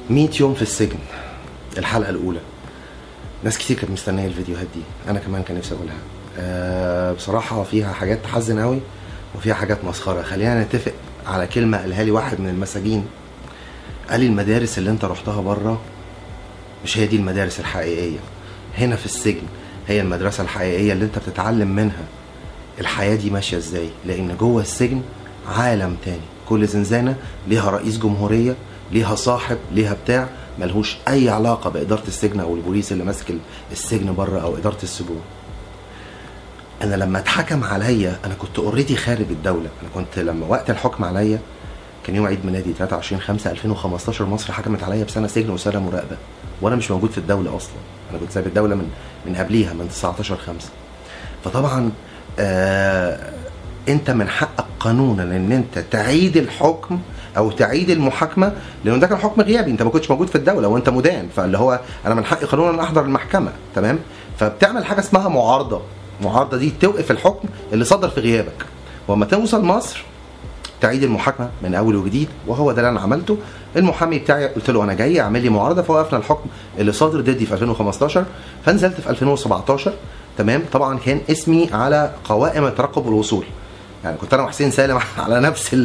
100 يوم في السجن، الحلقة الأولى. ناس كتير كانت مستنية الفيديوهات دي، أنا كمان كان نفسي أقولها. بصراحة فيها حاجات تحزن قوي وفيها حاجات مسخرة. خلينا نتفق على كلمة قالها لي واحد من المساجين، قال لي المدارس اللي أنت رحتها بره مش هي دي المدارس الحقيقية، هنا في السجن هي المدرسة الحقيقية اللي أنت بتتعلم منها الحياة دي ماشية إزاي، لأن جوه السجن عالم تاني. كل زنزانة ليها رئيس جمهورية، ليها صاحب، ليها بتاع، ملهوش اي علاقه باداره السجن او البوليس اللي ماسك السجن بره او اداره السجون. انا لما اتحكم عليا انا كنت اوريدي خارج الدوله. انا كنت لما وقت الحكم عليا كان يوم عيد ميلادي 23/5/2015، مصر حكمت عليا بسنه سجن وسنه مراقبه وانا مش موجود في الدوله اصلا. انا كنت سايب الدوله من قبليها، من 19/5. فطبعا انت من حقك قانونا ان انت تعيد الحكم او تعيد المحاكمه، لانه ده كان حكم غيابي، انت ما كنتش موجود في الدوله وانت مدان، فاللي هو انا من حقي قانونا ان احضر المحكمه. تمام؟ فبتعمل حاجه اسمها معارضه. المعارضه دي توقف الحكم اللي صدر في غيابك، واما توصل مصر تعيد المحاكمه من اول وجديد، وهو ده اللي انا عملته. المحامي بتاعي قلت له انا جاي اعمل لي معارضه، فوقفنا الحكم اللي صادر ضدي في 2015. فنزلت في 2017. تمام؟ طبعا كان اسمي على قوائم الترقب والوصول، يعني كنت انا وحسين سالم على نفس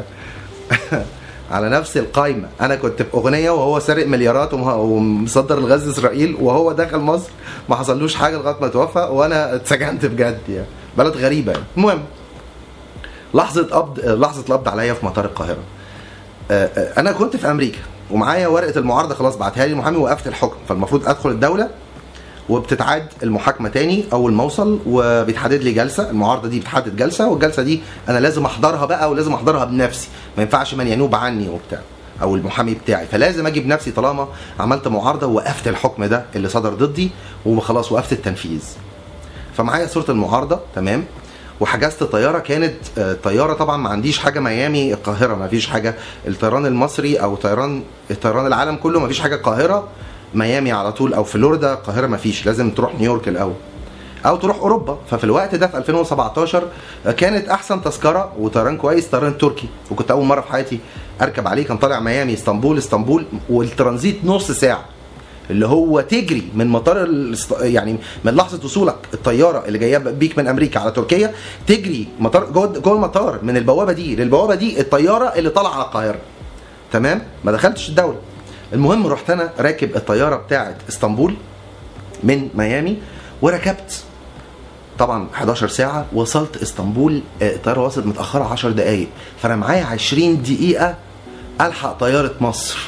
على نفس القايمه. انا كنت في اغنيه وهو سارق مليارات ومصدر الغاز اسرائيل، وهو دخل مصر ما حصلوش حاجه لغايه ما توفى، وانا اتسجنت بجد. يعني بلد غريبه يعني. المهم لحظه القبض عليا في مطار القاهره. انا كنت في امريكا ومعايا ورقه المعارضه خلاص بعتها لي المحامي، وقفت الحكم، فالمفروض ادخل الدوله وبتتعاد المحاكمه تاني اول ما اوصل، وبيتحدد لي جلسه. المعارضه دي بتحدد جلسه، والجلسه دي انا لازم احضرها بقى، ولازم احضرها بنفسي، ما ينفعش من ينوب عني وبتاع او المحامي بتاعي، فلازم اجي بنفسي طالما عملت معارضه ووقفت الحكم ده اللي صدر ضدي، وخلاص وقفت التنفيذ. فمعايا صوره المعارضه. تمام؟ وحجزت طياره، كانت طياره طبعا ما عنديش حاجه ميامي القاهره، ما فيش حاجه الطيران المصري او طيران العالم كله، ما فيش حاجه القاهره ميامي على طول، او فلوريدا القاهره ما فيش، لازم تروح نيويورك الاول او تروح اوروبا. ففي الوقت ده في 2017 كانت احسن تذكره وطيران كويس طيران تركي، وكنت اول مره في حياتي اركب عليه. كان طالع ميامي اسطنبول، والترانزيت نص ساعه، اللي هو تجري من مطار يعني من لحظه وصولك الطياره اللي جايه بيك من امريكا على تركيا، تجري مطار جوه المطار من البوابه دي للبوابه دي الطياره اللي طالعه على القاهره. تمام؟ ما دخلتش الدوله. المهم رحت انا راكب الطياره بتاعه اسطنبول من ميامي، وركبت طبعا 11 ساعه، وصلت اسطنبول. الطياره وصلت متاخره 10 دقائق، فانا معايا 20 دقيقه الحق طياره مصر.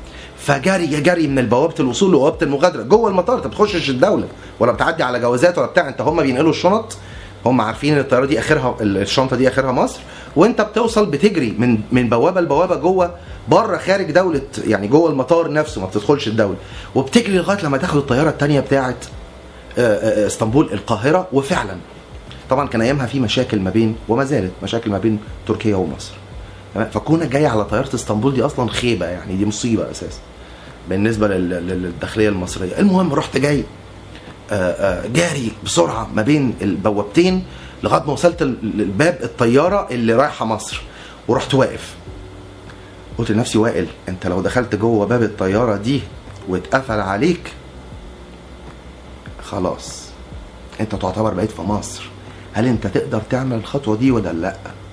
فجري من بوابه الوصول لبوابه المغادره جوه المطار. انت ما بتخشش الدوله ولا بتعدي على جوازات ولا بتاع، انت هم بينقلوا الشنط، هم عارفين ان الطياره دي اخرها، الشنطه دي اخرها مصر، وانت بتوصل بتجري من بوابه لبوابه جوه بره خارج دوله، يعني جوه المطار نفسه، ما بتدخلش الدوله، وبتجري لغايه لما تاخد الطياره الثانيه بتاعه اسطنبول القاهره. وفعلا طبعا كان ايامها في مشاكل ما بين، وما زالت مشاكل ما بين تركيا ومصر. فكونا جاي على طياره اسطنبول دي اصلا خيبه، يعني دي مصيبه اساسا بالنسبه للداخليه المصريه. المهم رحت جاي جاري بسرعه ما بين البوابتين لغايه ما وصلت لباب الطياره اللي رايحه مصر، ورحت واقف. قلت لنفسي وائل، انت لو دخلت جوه باب الطياره دي واتقفل عليك خلاص انت تعتبر بقيت في مصر. هل انت تقدر تعمل الخطوه دي ولا لا؟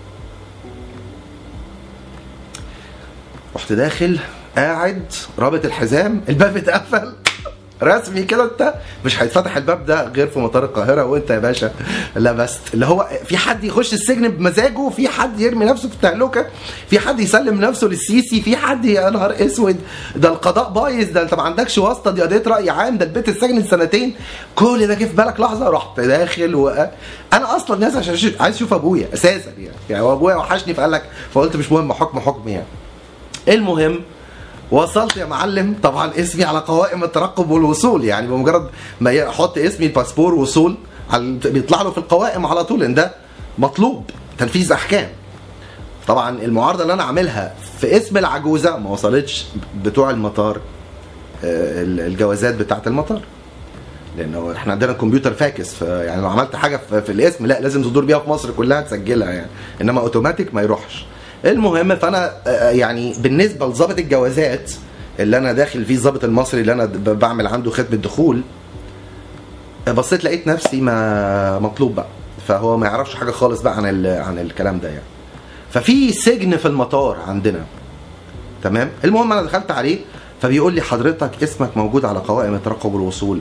رحت داخل قاعد رابط الحزام، الباب اتقفل رسمي كده. انت مش هيتفتح الباب ده غير في مطار القاهره، وانت يا باشا لبست. اللي هو في حد يخش السجن بمزاجه، في حد يرمي نفسه في التهلكه، في حد يسلم نفسه للسيسي، في حد يا نهار اسود ده القضاء بايظ، ده انت ما عندكش واسطه، دي قضيه راي عام، ده البيت السجن سنتين. كل ده جه في بالك لحظه، رحت داخل. انا اصلا ناس عشان عايز اشوف ابويا اساسا، يعني هو ابويا وحشني، فقال لك، فقلت مش مهم، حكم يعني. المهم وصلت يا معلم. طبعا اسمي على قوائم الترقب والوصول، يعني بمجرد ما يحط اسمي الباسبور وصول بيطلع له في القوائم على طول، ان ده مطلوب تنفيذ احكام. طبعا المعارضه اللي انا عاملها في اسم العجوزه ما وصلتش بتوع المطار الجوازات بتاعه المطار، لانه احنا عندنا كمبيوتر فاكس، يعني لو عملت حاجه في الاسم لا لازم تدور بيها في مصر كلها تسجلها يعني، انما اوتوماتيك ما يروحش. المهم فانا يعني بالنسبه لضابط الجوازات اللي انا داخل فيه الضابط المصري اللي انا بعمل عنده ختم الدخول، بصيت لقيت نفسي ما مطلوب بقى، فهو ما يعرفش حاجه خالص بقى عن الكلام ده يعني. ففي سجن في المطار عندنا، تمام. المهم انا دخلت عليه، فبيقول لي حضرتك اسمك موجود على قوائم الترقب والوصول،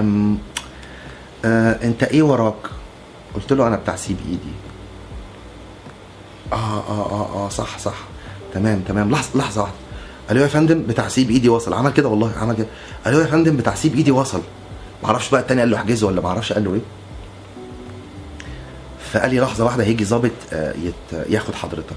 انت ايه وراك؟ قلت له انا بتاع سيب ايدي. صح تمام لحظه واحده. قال له يا فندم بتاع سيب ايدي وصل. عمل كده والله، عمل كده. قال له يا فندم بتاع سيب ايدي وصل. معرفش بقى التاني قال له احجزه ولا معرفش قال له ايه. فقال لي لحظه واحده هيجي ظابط ياخد حضرتك.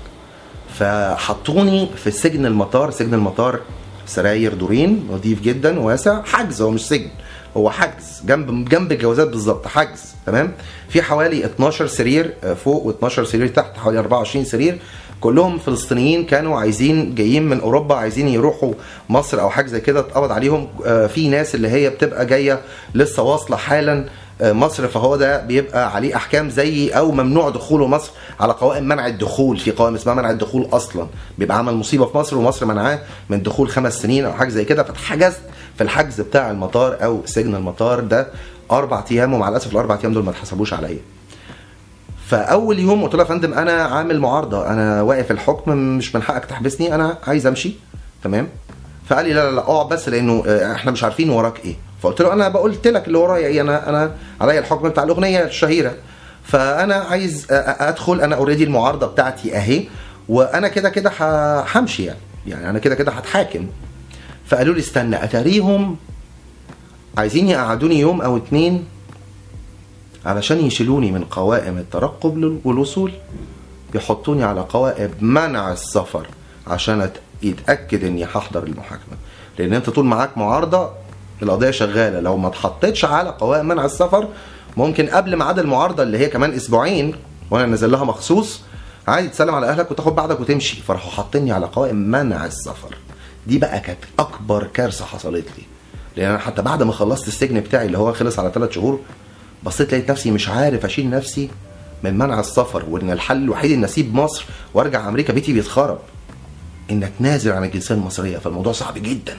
فحطوني في سجن المطار. سجن المطار سراير دورين، نظيف جدا واسع، حجز، هو مش سجن، هو حجز جنب الجوازات بالظبط، حجز، تمام. في حوالي 12 سرير فوق و12 سرير تحت، حوالي 24 سرير، كلهم فلسطينيين كانوا جايين من اوروبا، عايزين يروحوا مصر او حاجه زي كده، اتقبض عليهم. في ناس اللي هي بتبقى جايه لسه واصله حالا مصر، فهو ده بيبقى عليه احكام زي او ممنوع دخوله مصر على قوائم منع الدخول. في قوائم اسمها منع الدخول اصلا، بيبقى عمل مصيبه في مصر ومصر منعاه من دخول 5 سنين او حاجه زي كده، فاتحجزت في الحجز بتاع المطار او سجن المطار ده 4 ايام، ومع الاسف ال4 ايام دول ما اتحسبوش عليا. فاول يوم قلت له يا فندم انا عامل معارضه، انا واقف الحكم، مش من حقك تحبسني، انا عايز امشي، تمام. فقال لي لا اقعد بس لانه احنا مش عارفين وراك ايه. فقلت له انا قلت لك اللي ورايا ايه، انا عليا الحكم بتاع الاغنيه الشهيره، فانا عايز ادخل، انا اوريدي المعارضه بتاعتي اهي، وانا كده همشي يعني انا كده هتحاكم. فقالوا لي استنى، اتاريهم عايزين يقعدوني يوم او 2 علشان يشيلوني من قوائم الترقب والوصول، يحطوني على قوائم منع السفر عشان يتاكد اني هحضر المحاكمه. لان انت طول معاك معارضه القضيه شغاله، لو ما اتحطيتش على قوائم منع السفر ممكن قبل ميعاد المعارضه اللي هي كمان 2 أسبوع وانا نازل لها مخصوص عادي تسلم على اهلك وتاخد بعضك وتمشي. فراحوا حاطيني على قوائم منع السفر. دي بقى كانت اكبر كارثه حصلت لي، لان انا حتى بعد ما خلصت السجن بتاعي اللي هو خلص على 3 شهور بصيت لقيت نفسي مش عارف اشيل نفسي من منع السفر، وان الحل الوحيد ان اسيب مصر وارجع امريكا، بيتي بيتخرب، ان اتنازل عن الجنسيه المصريه، فالموضوع صعب جدا.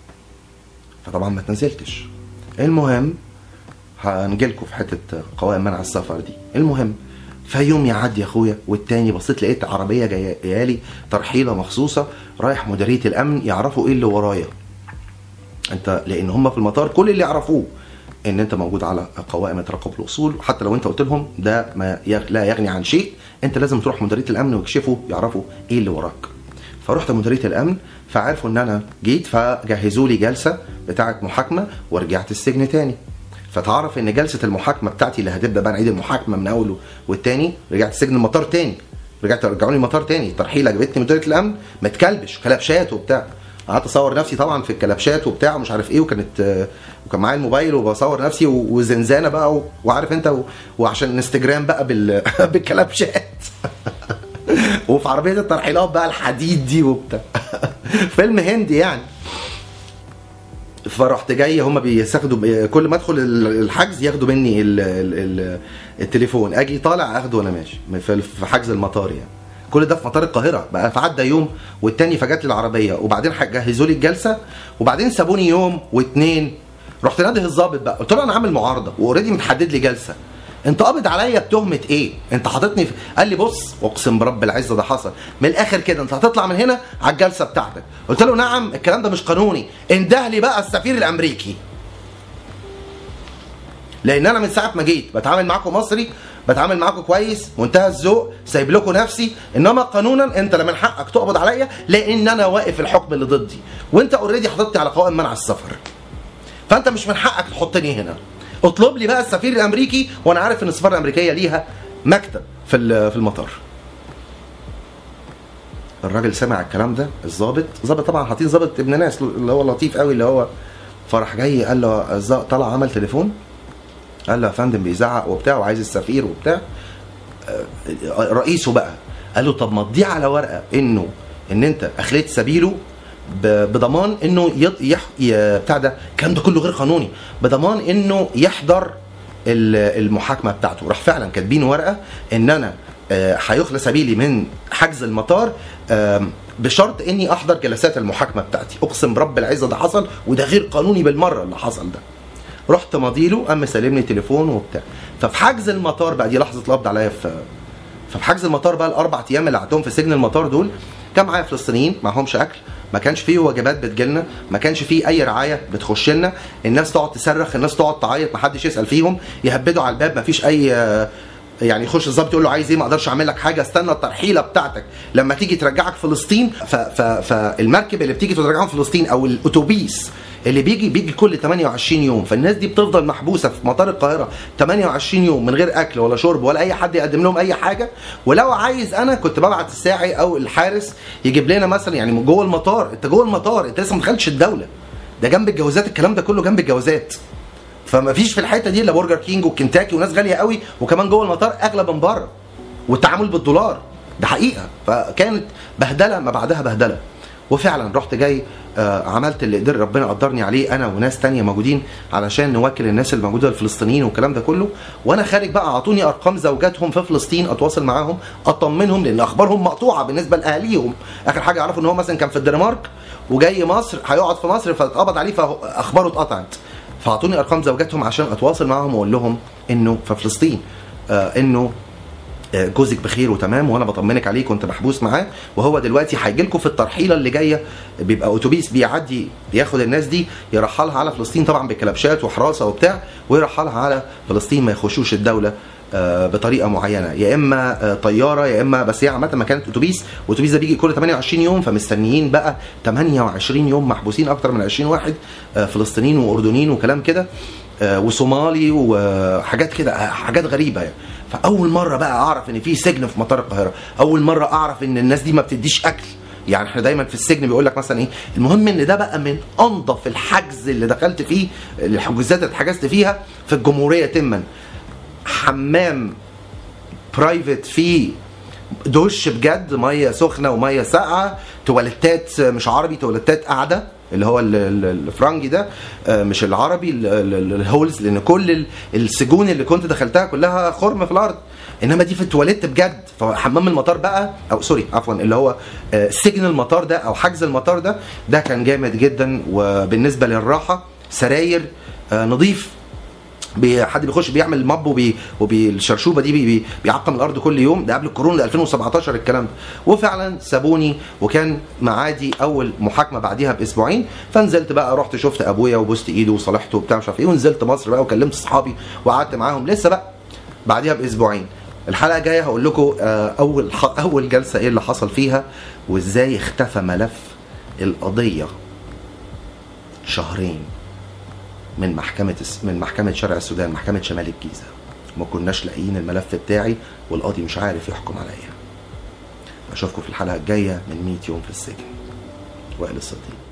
فطبعا ما اتنازلتش. المهم هنجيلكوا في حته قوائم منع السفر دي. المهم فيوم يعدي يا اخويا والتاني، بصيت لقيت عربيه جايه لي ترحيله مخصوصه رايح مديريه الامن، يعرفوا ايه اللي ورايا انت، لان هم في المطار كل اللي يعرفوه ان انت موجود على قوائم الترقب الوصول، حتى لو انت قلت لهم ده لا يغني عن شيء، انت لازم تروح مديريه الامن ويكشفوا يعرفوا ايه اللي وراك. فرحت مديريه الامن، فعرفوا ان انا جيت، فجهزوا لي جلسه بتاعه محاكمه، ورجعت السجن تاني. فتعرف ان جلسه المحاكمه بتاعتي اللي هتبدا بقى نعيد المحاكمه من اوله والتاني، رجعت سجن المطار تاني، رجعوني المطار تاني. ترحيله جابتني مديريه الامن متكلبش كلبشات وبتاع، قعدت اصور نفسي طبعا في الكلبشات وبتاع ومش عارف ايه، وكان معايا الموبايل وبصور نفسي وزنزانه بقى وعارف انت وعشان انستجرام بقى بالكلبشات وفي عربيه الترحيلات بقى الحديد دي وبتاع فيلم هندي يعني. فرحت جاي، هم بياخدوا كل ما ادخل الحجز ياخدوا مني التليفون، اجي طالع اخده وانا ماشي في حجز المطار يعني. كل ده في مطار القاهره بقى. فعدى يوم والتاني، فجات لي العربيه، وبعدين جهزوا لي الجلسه، وبعدين سابوني يوم و2. رحت نادي الظابط بقى، قلت له انا عامل معارضه واوريدي متحدد لي جلسه، انت قابض عليا بتهمه ايه؟ انت حاططني قال لي بص، اقسم برب العزه ده حصل من الاخر كده، انت هتطلع من هنا على الجلسه بتاعتك. قلت له نعم، الكلام ده مش قانوني، انده لي بقى السفير الامريكي، لان انا من ساعه ما جيت بتعامل معاكم مصري، بتعامل معاكم كويس، منتهى الذوق، سايب لكم نفسي، انما قانونا انت لا من حقك تقبض عليا لان انا واقف الحكم اللي ضدي، وانت اوريدي حاططني على قوائم منع السفر، فانت مش من حقك تحطني هنا. اطلب لي بقى السفير الامريكي، وانا عارف ان السفاره الامريكيه ليها مكتب في المطار. الراجل سمع الكلام ده، الظابط طبعا حاطين ظابط ابن ناس اللي هو لطيف قوي اللي هو، فرح جاي قال له طلع عمل تليفون، قال له يا فندم بيزعق وبتاع وعايز السفير وبتاع. رئيسه بقى قال له طب ما تضيع على ورقه ان انت اخليت سبيله بضمان انه بتاع ده، الكلام ده كله غير قانوني، بضمان انه يحضر المحاكمه بتاعته. راح فعلا كاتبين ورقه ان انا هيخلى سبيلي من حجز المطار بشرط اني احضر جلسات المحاكمه بتاعتي. اقسم برب العزه ده حصل، وده غير قانوني بالمره اللي حصل ده. رحت ماضيله، قام مسلمني تليفون وبتاع. ففي حجز المطار بقى، دي لحظه القبض عليا، ففي حجز المطار بقى الاربع ايام اللي قعدتهم في سجن المطار دول، كان معايا فلسطينيين معهمش اكل، ما كانش فيه وجبات بتجيلنا، ما كانش فيه اي رعايه بتخش لنا، الناس تقعد تصرخ، الناس تقعد تعيط، ما حدش يسال فيهم، يهبدوا على الباب، ما فيش اي يعني يخش الظابط يقول له عايز ايه، ما اقدرش اعمل لك حاجه، استنى الترحيله بتاعتك لما تيجي ترجعك فلسطين. فالمركب اللي بتيجي ترجعهم فلسطين او الاتوبيس اللي بيجي كل 28 يوم، فالناس دي بتفضل محبوسه في مطار القاهره 28 يوم من غير اكل ولا شرب ولا اي حد يقدم لهم اي حاجه. ولو عايز انا كنت ببعت الساعي او الحارس يجيب لنا مثلا، يعني جوه المطار، انت جوه المطار، انت لسه ما دخلتش الدوله، ده جنب الجوازات، الكلام ده كله جنب الجوازات. فما فيش في الحته دي الا برجر كينج وكنتاكي وناس غاليه قوي، وكمان جوه المطار اغلى من بره، والتعامل بالدولار، ده حقيقه. فكانت بهدله ما بعدها بهدله. وفعلا رحت جاي عملت اللي قدر ربنا قدرني عليه انا وناس تانية موجودين علشان نوكل الناس الموجوده الفلسطينيين والكلام ده كله. وانا خارج بقى اعطوني ارقام زوجاتهم في فلسطين، اتواصل معاهم اطمنهم، لان اخبارهم مقطوعه بالنسبه لاهاليهم. اخر حاجه يعرفوا ان هو مثلا كان في الدنمارك وجاي مصر، هيقعد في مصر فاتقبض عليه فاخباره اتقطعت. فاعطوني ارقام زوجاتهم عشان اتواصل معاهم واقول لهم انه في فلسطين انه جوزك بخير وتمام، وانا بطمنك عليه، كنت محبوس معاه، وهو دلوقتي هيجي لكم في الترحيله اللي جايه، بيبقى اتوبيس بيعدي بياخد الناس دي يرحلها على فلسطين، طبعا بكلبشات وحراسه وبتاع، ويرحلها على فلسطين، ما يخشوش الدوله بطريقه معينه، يا اما طياره يا اما، بس هي عامه ما كانت اتوبيس، والاتوبيس ده بيجي كل 28 يوم، فمستنيين بقى 28 يوم محبوسين اكتر من 20 واحد فلسطينيين واردنيين وكلام كده وصومالي وحاجات كده، حاجات غريبه يعني. فاول مره بقى اعرف ان في سجن في مطار القاهره، اول مره اعرف ان الناس دي ما بتديش اكل. يعني احنا دايما في السجن بيقول لك مثلا ايه، المهم ان ده بقى من انظف الحجز اللي دخلت فيه، الحجوزات اللي اتحجزت فيها في الجمهوريه تما. حمام برايفت فيه دش بجد، ميه سخنه وميه ساقعه، تواليتات مش عربي، تواليتات قاعده اللي هو الفرنجي ده، مش العربي الهولز، لان كل السجون اللي كنت دخلتها كلها خرم في الارض، انما دي في التواليت بجد. فحمام المطار بقى، او سوري عفوا، اللي هو سجن المطار ده او حجز المطار ده كان جامد جدا. وبالنسبه للراحه، سراير نظيف، حد بيخش بيعمل ماب وبالشرشوبه دي بيعقم الارض كل يوم، ده قبل الكورونا، ده 2017 الكلام ده. وفعلا سابوني، وكان معادي اول محاكمه بعديها باسبوعين، فنزلت بقى، رحت شفت ابويا وبوست ايده وصالحته وبتاع مش عارف ايه، ونزلت مصر بقى وكلمت اصحابي وقعدت معاهم لسه بقى بعديها باسبوعين. الحلقه الجايه هقول لكم اول جلسه ايه اللي حصل فيها، وازاي اختفى ملف القضيه شهرين من محكمة شرق السودان، محكمة شمال الجيزة، ما كناش لاقيين الملف بتاعي، والقاضي مش عارف يحكم عليا. اشوفكم في الحلقة الجاية من 100 يوم في السجن. وائل الصديق.